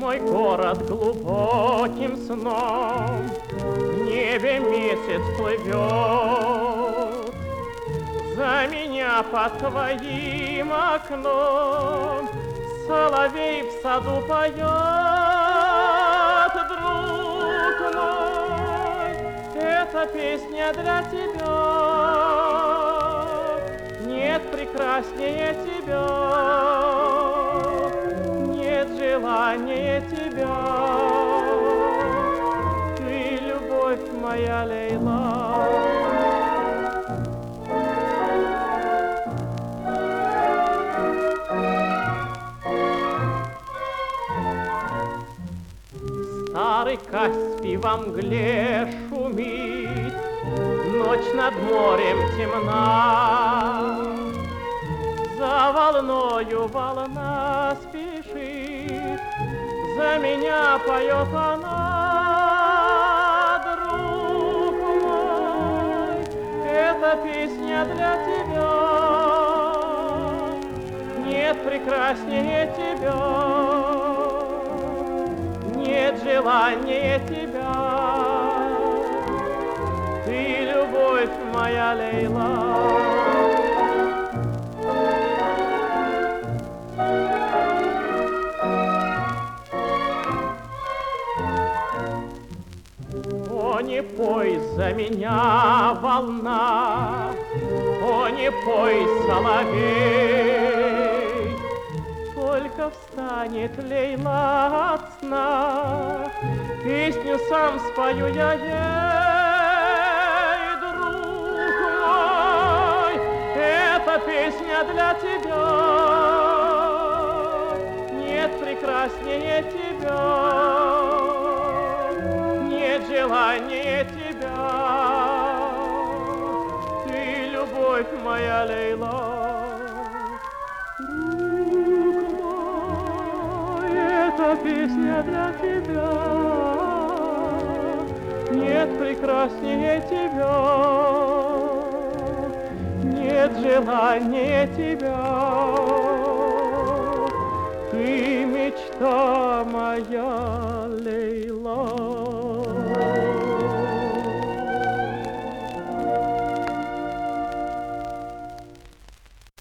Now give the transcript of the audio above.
Мой город глубоким сном, в небе месяц плывет. За меня под твоим окном соловей в саду поет. Друг мой, эта песня для тебя, нет прекраснее тебя, нет желания тебя. Ты любовь моя, Лейла. Старый Каспий во мгле шумит, ночь над морем темна. За волною волна спешит, за меня поет она. Друг мой, эта песня для тебя, нет прекраснее тебя, нет желания тебя. Ты любовь моя, Лейла. О, не пой за меня, волна, о, не пой, соловей, только встанет Лейла от сна, песню сам спою я ей. Друг мой, эта песня для тебя, нет прекраснее тебя, нет желания тебя. Ты любовь моя, Лейла. Эта песня для тебя, нет прекраснее тебя, нет желания тебя. Ты мечта моя, Лейла.